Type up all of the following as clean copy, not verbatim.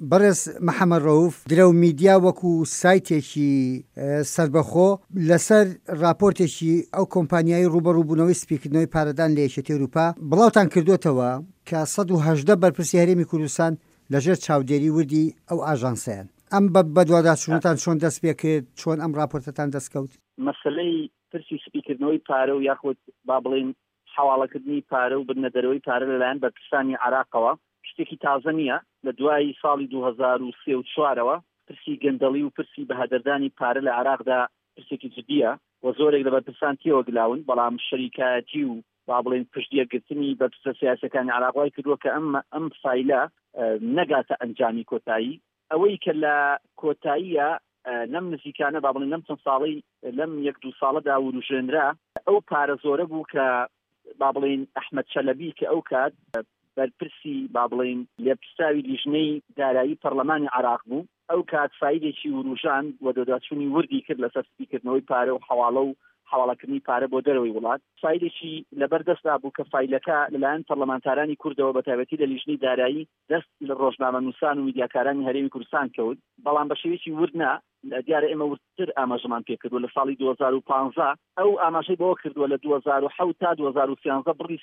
بەڕێز محەممەد ڕەوف درە و میدیا وەکو سایتێکی سربەخۆ لەسەر راپۆرتێکی ئەو کۆمپانیایی ڕوبەڕووبوونەوەی سپیکردنەوەی پارەدان لە یەکێتی ئەوروپا بڵاوتان کردوێتەوە کە 118 بەرپرسی هەرێمی کوردستان لەژێر چاودێری وردی ئەو ئاژانسەیان. ئەم بە دوواداچوونتان چۆن دەست پێ کرد، چۆن ئەم راپۆرتتان دەستکەوت؟ مەسەلەی پرسی سپیکردنەوەی پارە و یاخود با بڵێن حواڵەکردنی پارە و بنەدەرەوەی پارە لەلایەن بەرپرسانی عێراقەوە شتێکی تازە نییە. لە دوای ساڵی 2034ەوە پرسی گەندەڵی و پرسی بەهادەردانی پارە لە عێراقدا پرسێکی جدیە و زۆرێک لە بەرپرسان تێوە گلاون، بەڵام شەریکایەتی و با بڵێن پشتگیرگرتنی بەرپرسە سیاسەکانی عێراق وای کردووە کە ئەم فایلە نەگاتە ئەنجامی کۆتایی. ئەوەی کە لە کۆتاییە لەم نزیکانە با بڵێن لەم چەند ساڵی لەم 1-2 ساڵەدا وروژێنرا، ئەو پارە زۆرە بوو کە با بڵێن ئەحمەد چەلەبی کە ئەو کات بەرپرسی با بڵێن لێپرساوی لیژنەی دارایی پەرلەمانی عێراق بوو، ئەو کات فایلێکی وروژان و دۆداچوونی وردی کرد لەسەر سپیکردنەوەی پارە و حواڵە و حواڵەکردنی پارە بۆ دەرەوەی وڵات. فایلێکی لەبەردەستدا بوو کە فایلەکە لەلایەن پەرلەمانتارانی کوردەوە بە تایبەتی لە لیژنەی دارایی دەست لە ڕۆژنامە نووسان و میدیاکارانی هەرێمی کوردستان کەوت، بەڵام بە شێوەیەکی ورنا دیارە ئێمە ورتر ئاماژەمان پێ کردووە. لە ساڵی 2015 ئەو ئاماژەی بەوە کردووە لە 2007 تا 2013 بڕی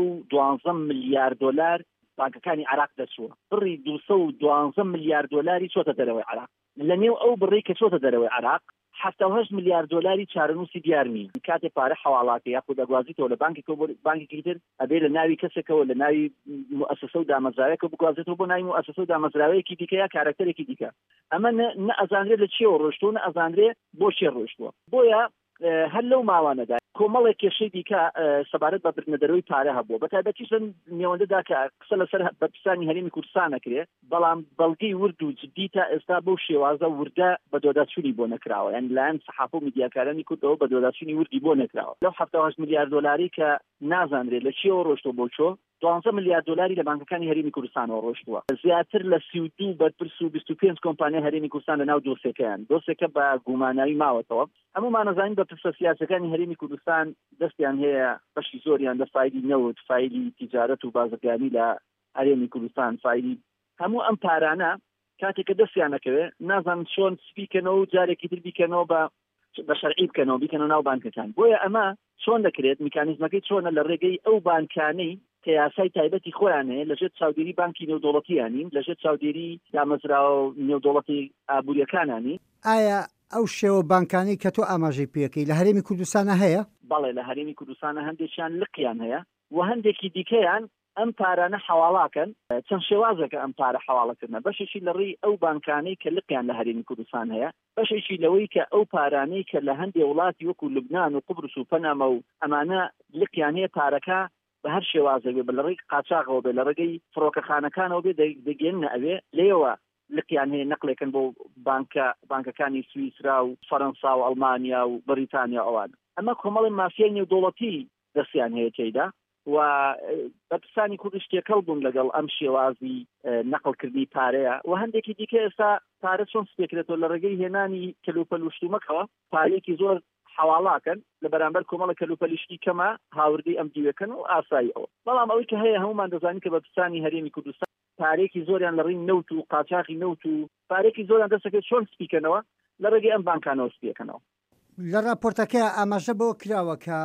312 ملیارد دلار بانکەکانی عێراق دەچووە، بڕی 212 ملیارد دلاری چۆتە دەرەوەی عێراق. لە نێو ئەو بڕی کە چۆتە دەرەوەی عێراق 78 ملیارد دلاری چارەنووسی دیار نیە. کاتێ پارە حواڵاتە یاخود دەگوازیتەوە لە بانکێکی تر ئەبێ لە ناوی کەسێکەوە لە ناوی موسسە و دامەزراوەیەکە بگوازێتەوە بۆ ناوی موسسە و دامەزراوەیەکی دیکە یا کارکتەرێکی دیکە. ئەمە نە ئەزانرێت لە چێوە ڕۆشتووە، نە ئەزانرێت بۆ چێ ڕۆشتووە. بۆیە هەر لەو ماوانەدا کۆمەڵێک کێشەی دیکە سەبارەت بە بردنەدەرەوەی پارە هەبووە، بە تایبەتی چەند نێوەندەدا کە قسە لەسەر بەرپرسانی هەرێمی کوردستان نەکرێت، بەڵام بەڵگەی ورد و جدی تا ئێستا بەو شێوازە وردە بە دۆداچوونی بۆ نەکراوە، یان لایەن سەحافە و میدیاکارانی کوردەوە بە دۆداچوونی وردی بۆ نەکراوە. لەو 78 ملیارد دلاری کە نازانرێت لە چێوە ڕۆشتووە بۆ چۆ 12 ملیارد دلاری لە بانکەکانی هەرێمی کوردستانەوە ڕۆشتووە. زیاتر لە 32 بەرپرس و 25 کۆمپانیای هەرێمی کوردستان لەناو دۆسێکە بە گوماناوی ماوەتەوە. هەمومان نەزانین بەرپرسە سیاسەکانی هەرێمی کوردستان دەستیان هەیە بەشی زۆریان لە فایلی نەوت، فایلی تیجارەت و بازرگانی لە هەرێمی کوردستان، فایلی هەموو ئەم پارانە کاتێککە دەستیان نەکەوێت نازانن چۆن سپیکەنەوە و جارێکی تر بیکەنەوە بە شەرعی بکەنەوە ناو بانکەکان. بۆیە ئەمە چۆن دەکرێت میکانیزمەکەی چۆنە لە ڕێگەی ئەو بانکانەی کە یاسای تایبەتی خۆیان هەیە لەژێر چاودێری بانکی نێودوڵەتیانین، لەژێر چاودێری دامەزراوە نێودوڵەتی ئابوووریەکانانی. ئایا ئەو شێوە بانکانی کە تۆ ئاماژەی پێکەی لە هەرێمی کوردستانە هەیە؟ بەڵێ لە هەرێمی کوردستانە هەندێکیان لقیان هەیە و هەندێکی دیکەیان ئەم پارانە حواڵاکەن. چەند شێوازەکە ئەم پارە حواڵەکردنە، بەشێکی لەڕێی ئەو بانکانەی کە لقیان لە هەرێمی کوردستان هەیە، بەشێکی لەوەی کە ئەو پارانەی کە لە هەندێک وڵاتی وەکو لوبنان و قوبرس و پەنامە و ئەمانە لقیان هەیە پارەکە بە هەر شێوازە بێ، لە ڕێی قاچاغەوە بێ، لە ڕێگەی فڕۆکەخانەکانەوە بێ دەگەێنە ئەوێ لێوە لقیان هەیە نەقلێکن بۆ بانکەکانی سویسرا و فەرەنسا و ئەڵمانیا و بەریتانیا ئەوان. ئەمە کۆمەڵی مافیای نێودوڵەتی دەستیان هەیە تێیدا و بەرپرسانی کوردی تێکەڵ بوون لەگەڵ ئەم شێوازی نەقلکردنی پارەیە و هەندێکی دیکە ئێستا پارە چۆن سپێکرێتەوە لە ڕێگەی هێنانی کەلوپەلوشتومەکەوە پارەیەکی زۆر حواڵاکەن لە بەرامبەر کۆمەڵە کەلوپەلیشتی کەمە هاوردی ئەم دیوەکەن و ئاسایی ئەوە. بەڵام ئەوەی کە هەیە هەمومان دەزانین کە بەرپرسانی هەرێمی کوردستان پارێکی زۆریان لە ڕێی نەوت و قاچاقی نەوت و پارێکی زۆریان دەستەکەوێت چۆن سپیکەنەوە لە ڕێگەی ئەم بانکانەوە سپیکەنەوە. لە راپۆرتەکە ئاماژە بەوە کراوە کە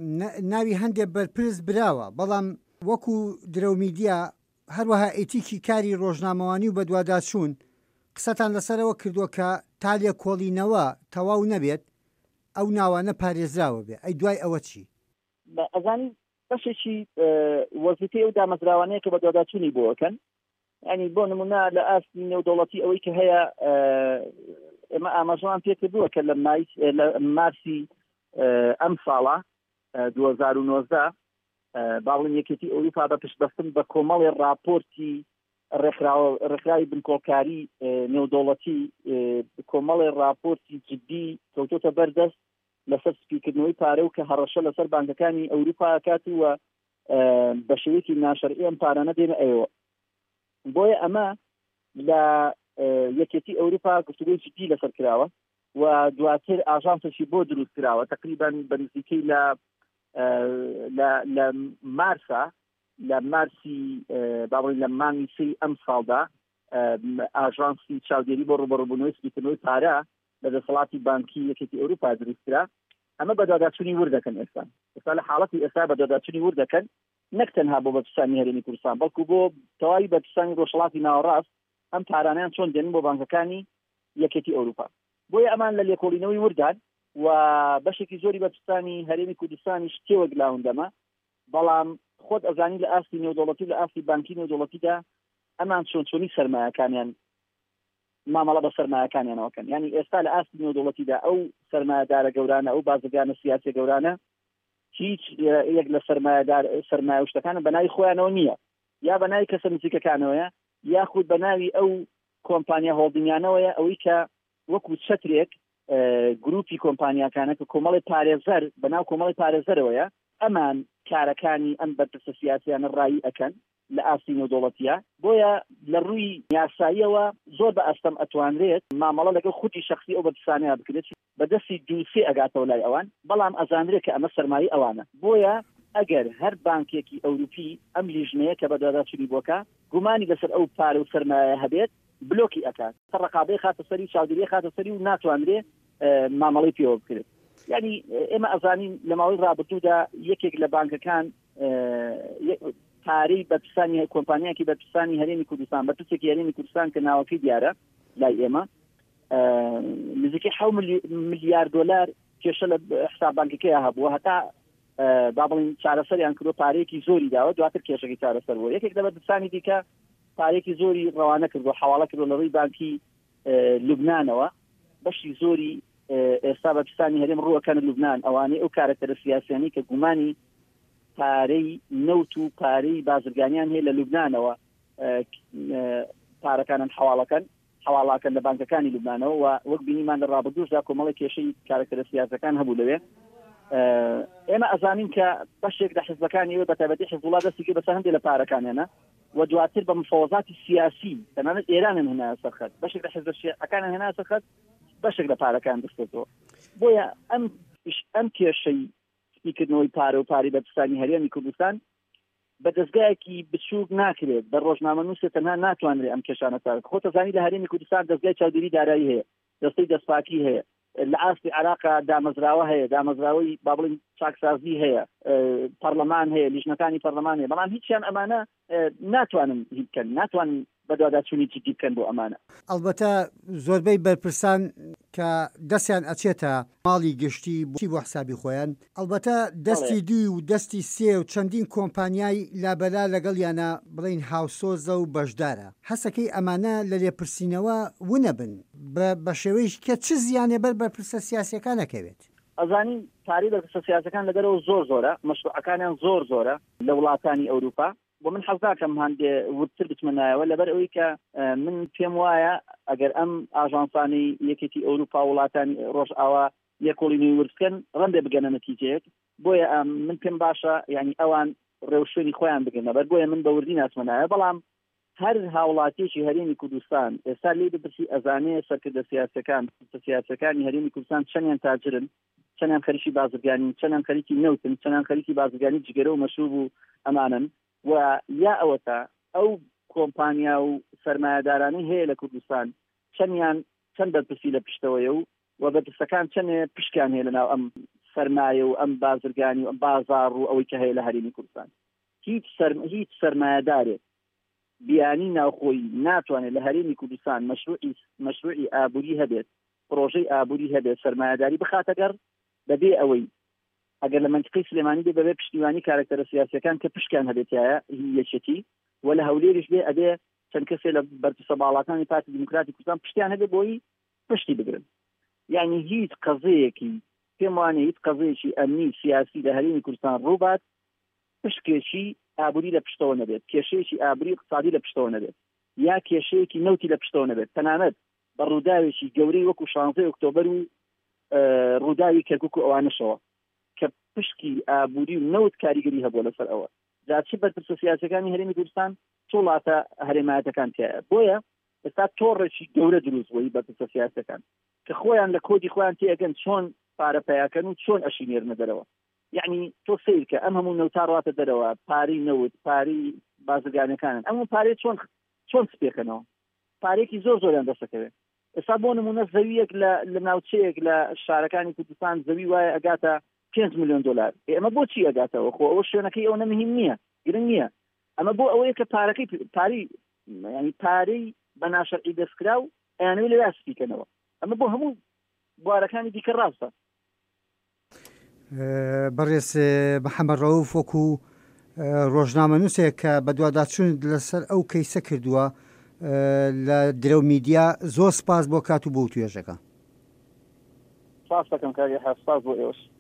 ناوی هەندێک بەرپرس براوە، بەڵام وەکو درە و میدیا هەروەها ئیتیکی کاری ڕۆژنامەوانی و بەدواداچوون قسەتان لەسەرەوە کردووە کە تا لێ کۆڵینەوە تەواو نەبێت ئەو ناوانە پارێزراوە بێ. ئەی دوای ئەوە چی؟ ئەزانی بەشێکی وەزیفەی ئەو دامەزراوانەیە کە بەدواداچوونی بۆەکەن، ینی بۆ نمونە لە ئاستی نێودوڵەتی ئەوەی کە هەیە ئێمە ئاماژەمان پێ کردووە کە لە مارسی ئەم ساڵە 2019 باڵین یەکێتی ئەوروپا بە پشتبەستن بە کۆمەڵی راپۆرتی ڕێکخراوی بنکۆکاری نێودوڵەتی، کۆمەڵی راپۆرتی جدی کەوتۆتە بەردەست لەسەر سپیکردنەوەی پارە و کە هەڕەشە لەسەر بانکەکانی ئەوروپا کاتووە بە شێوەیەکی ناشەرعی ئەم پارانە دێنە ئەوە. بۆیە ئەمە لە یەکێتی ئەوروپا گفتوگۆی جدی لەسەر کراوە و دواتر ئاژانسێکی بۆ دروست کراوە تقریبا بەنزیکەی لە مارسی باڵی لە مانگی سی ئەم ساڵدا ئاژانسی چاودێری بۆ ڕوبەڕووبوونەوەی سپیکردنەوەی پارە لە دەسەڵاتی بانکی یەکێتی ئەوروپا دروستکرا ئەمە بەداداچوونی وردەکەن ئێستا لە حاڵەتی ئێستا بەداداچوونی وردەکەن نەک تەنها بۆ بەرپرسانی هەرێمی کوردستان بەڵکو بۆ تەواوی بەرپرسانی ڕۆژهەڵاتی ناوەڕاست ئەم پارانیان چۆن دێنن بۆ بانکەکانی یەکێتی ئەوروپا بۆیە ئەمان لە لێکۆڵینەوەی وردان و بەشێکی زۆری بەرپرسانی هەرێمی کوردستانیش تێوە گلاوندەمە بەڵام خۆت ئەزانی لە ئاستی نێودەوڵەتی لە ئاستی بانکی نێودەوڵەتیدا ئەمان چۆنی سەرمایەکانیان مامەڵە بە سەرمایەکانیانەوەکەن یعنی ئێستا لە ئاستی نێودەوڵەتیدا ئەو سەرمایەدارە گەورانە ئەو بازرگانە سیاسی گەورانە هیچ یەک لە سەرمایە شتەکانە بەناوی خۆیانەوە نییە یا بەناوی کەسە نزیکەکانەوەیە یاخود بەناوی ئەو کۆمپانیا هۆڵدینگانەوەیە ئەوەی کە وەکو چەترێک گروپی کۆمپانیاکانە کە کۆمەڵی پارێزەر بەناو کۆمەڵی پارێزەرەوەیە ئەمان کارەکانی ئەم بەرپرسە سیاسیانە ڕایی ئەکەن لە ئاستی نێودەوڵەتیە بۆیە لە ڕووی یاساییەوە زۆر بە ئەستەم ئەتوانرێت مامەڵە لەگەڵ خودی شخصی ئەو بەرپرسانەیە بکرێت بەدەستی دووسێ ئەگاتەوە لای ئەوان بەڵام ئەزانرێت کە ئەمە سەرمایی ئەوانە بۆیە ئەگەر هەر بانکێکی ئەوروپی ئەم لیژنەیە کە بەداداچوونی بۆکە گومانی لەسەر ئەو پارە و سەرمایە هەبێت بلۆکی ئەکات ڕقابەی خاتە سەری چاودێری خاتە سەری و ناتوانرێت مامەڵەی پێوە بکرێت یعنی ئێمە ئەزانین لە ماوەی ڕابردوودا یەکێک لە بانکەکان پارەی بەرپرسانی کۆمپانیاکی بەرپرسانی هەرێمی کوردستان بەرپرسێکی هەرێمی کوردستان کە ناوەکەی دیارە لای ئێمە نزیکەی 7 ملیار دلار کێشە لە حساب بانکەکەی هەبووە هەتا با بڵین چارەسەریان کردو پارەیەکی زۆری داوە دواتر کێشەکەی چارەسەر بووە یەکێک لە بەرپرسانی دیکە پارێکی زۆری ڕەوانە کردو حواڵە کردو لە ڕووی بانکی لوبنانەوە بەشی زۆری ئێستا بەرپرسانی هەرێم ڕووەکەن لوبنان ئەوانەی ئەو کارەکتەرە سیاسیانی کە گومانی پارەی نەوت و پارەی بازرگانیان هەیە لە لوبنانەوە پارەکانن حواڵاکەن لە بانکەکانی لوبنانەوە و وەک بینیمان لە ڕابردووشدا کۆمەڵی کێشەی کارەکتەرە سیاسەکان هەبوو لەوێ ئێمە ئەزانین کە بەشێک لە حزبەکانی وە بەتایبەتی حزبوڵا دەستی کرد بەسەر هەندێک لە پارەکانیانە و دواتر بە مفاوضاتی سیاسی تەنانەت ئێرانن هێنایە سەرخەت بەشێک لە حزبەکانیان هێنایە سەرخەت بەشێک لە پارەکان دەستێتەوە بۆیە ئەم کێشەی سپیکردنەوەی پارە و پاری بەرپرسانی هەرێمی کوردستان بە دەستگایەکی بچووک ناکرێت بە ڕۆژنامە نووسێت تەنها ناتوانرێت ئەم کێشانە چارە خۆتە زانی لە هەرێمی کوردستان دەستگای چاودێری دارایی هەیە دەستەی دەستپاکی هەیە لە ئاستی عراقا دامەزراوە هەیە دامەزراوەی با بڵین چاکسازی هەیە پەرلەمان هەیە لیژنەکانی پەرلەمان هەیە بەڵام هیچیان ئەمانە ناتوانن هیچ بکەن ناتوانن بەدواداچوونی جدی بکەن بۆ ئەمانە ئەلبەتە زۆربەی بەرپرسان کە دەستیان ئەچێتە ماڵی گشتی بۆ حسابی خۆیان ئەلبەتە دەستی دوی و دەستی سێ و چەندین کۆمپانیای لابەلا لەگەڵیانە بڵین هاوسۆزە و بەشدارە هەسەکەی ئەمانە لە لێپرسینەوە ونەبن بە شێوەیەش کە چ زیانێ بەر بەرپرسە سیاسیەکان نەکەوێت ئەزانین پارەی بەرپرسە سیاسەکان لەگەرەوە زۆرە مەشروعەکانیان زۆرە لە وڵاتانی ئەوروپا بۆ من حەزاکەم هەندێ ورتر بچمەنایەوە لەبەر ئەوەی کە من پێم وایە ئەگەر ئەم ئاژانسانی یەکێتی ئەوروپا وڵاتانی ڕۆژ ئاوا یەکۆڵینەوەی ورسکەن ڕەندێ بگەنە نەتیجەیەک بۆیە من پێم باشە یعنی ئەوان ڕێوشێنی خۆیان بگەن لەبەر بۆیە من بەوردی ناسمەنایە بەڵام هەر هاوڵاتیەکی هەرێمی کوردستان ئێستا لێ بپرسی ئەزانێ سەرکردە سیاسەکانی هەرێمی کوردستان چەندیان تاجرن چەندیان خەریکی بازرگانی چەندیان خەریکی نەوتن چەندیان خەریکی بازرگانی جگەرە و مەشروب و ئەمانن و یا ئەوە تا ئەو کۆمپانیا و سەرمایەدارانەی هەیە لە کوردستان چەند بەرپرسی لە پشتەوەیە و بەرپرسەکان چەند پشکیان هەیە لەناو ئەم سەرمایە و ئەم بازرگانی و ئەم بازار و ئەوەی کە هەیە لە هەرێمی کوردستان هیچ سەرمایەدارێک بیانی ناوخۆی ناتوانێت لە هەرێمی کوردستان مەشروعی ئابووری هەبێت پرۆژەی ئابووری هەبێت سەرمایەداری بخاتەگەر بەبێ ئەوەی ئەگەر لە منطقەی سلێمانی بێ پشتیوانی کارکتەرە سیاسیەکان کە پشکیان هەبێتایە یەکێتی و لە هەولێریش بێ ئەبێ چەند کەسێ لە بەرپرسە باڵاکانی پارتی دیموکراتی کوردستان پشتیان هەبێ بۆی پشتی بگرن یعنی هیچ قەزەیەکی پێم وانێ هیچ قەزەیەکی ئەمنی سیاسی لە هەرێمی کوردستان ڕووبات پشکێکی ئابووری لە پشتەوە نەبێت کێشەیەکی ئابووری اقتصادی لە پشتەوە نەبێت یا کێشەیەکی نەوتی لە پشتەوە نەبێت تەنانەت بە ڕووداوێکی گەورەی وەکو 16 ئۆکتۆبەر و ڕووداوی کەرکووک و ئەوانەشەوە کە پشکی ئابووری و نەوت کاریگەری هەبووە لەسەر ئەوە جاچی بەرپرسە سیاسەکانی هەرێمی کوردستان وڵاتە هەرێمایەتەکان تایە بۆیە ئێستا تۆڕێکی گەورە دروست بووی بەرپرسە سیاسەکان کە خۆیان لە کۆدی خۆیان تێگەن چۆن پارە پیاکەن و چۆن ئەشینێرنە دەرەوە یعنی تۆ سیر کە ئەم هەموو نەوتا ڕاتە دەرەوە پارەی نەوت پارەی بازرگانەکانن ئەم پارەی چۆن سپێکەنەوە پارێکی زۆر زۆریان دەستەکەوێت. ئێستا بۆ نمونە زەویەک لە ناوچەیەک لە شارەکانی کوردستان زەوی وایە ئەگاتە 5 ملیۆن دلار. ئەمە بۆچی ئەگاتەوە؟ خۆ ئەوە شوێنەکەی ئەو نەمهم نییە، گرنگ نییە. ئەمە بۆ ئەوەیە کە پارەی بە ناشەرعی دەستکرا و ئەیانەوێت لە دەستیکەنەوە. ئەمە بۆ هەموو بوارەکانی دیکە ڕاستە. بەڕێز محەممەد ڕەوف وەکو ڕۆژنامەنووسێک کە بە دوواداچوون لەسەر ئەو کەیسە کردووە لە درەو میدیا، زۆر سپاس بۆ کات و بۆ توێژەکە. سپاس دەکەم کاگە، سپاس بۆ ئێوەش.